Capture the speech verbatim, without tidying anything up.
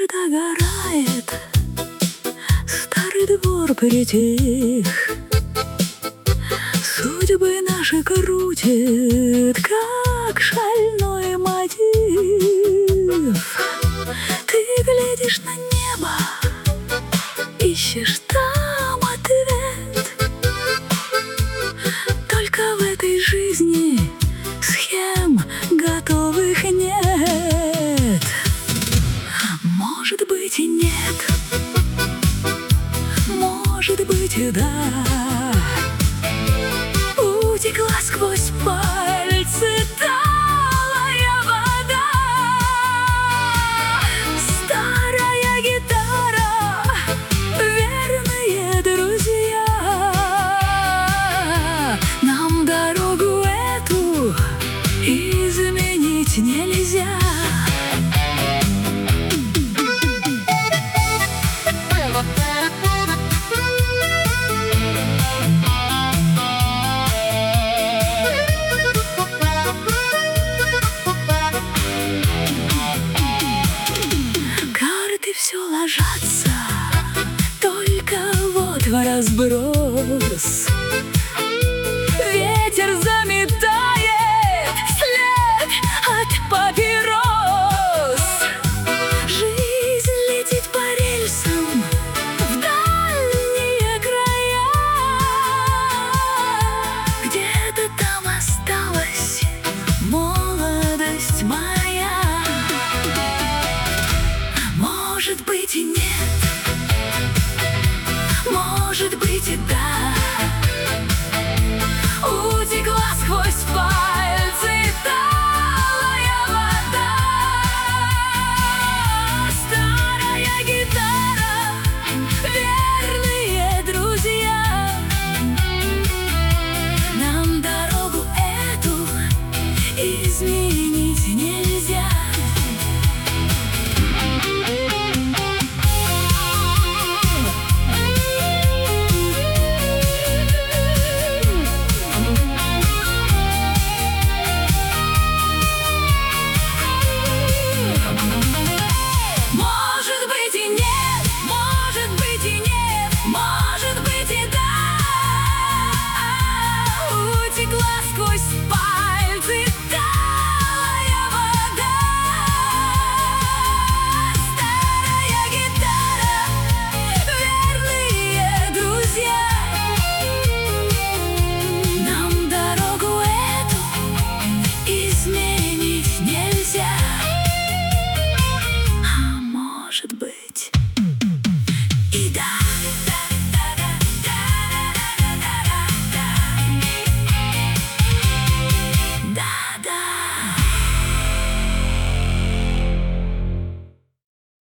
догорает, старый двор притих, судьбы наши крутит, как шальной мотив. Ты глядишь на небо, ищешь там ответ. Только в этой жизни схем готовых нет. Может быть и нет, может быть и да. Утекла сквозь пальцы талая вода. Старая гитара, верные друзья. Нам дорогу эту изменить нельзя. Все ложатся, только вот в разброс. Ветер заметает след от папирос. Жизнь летит по рельсам в дальние края. Где-то там осталась молодость моя. Может быть и нет, может быть и да.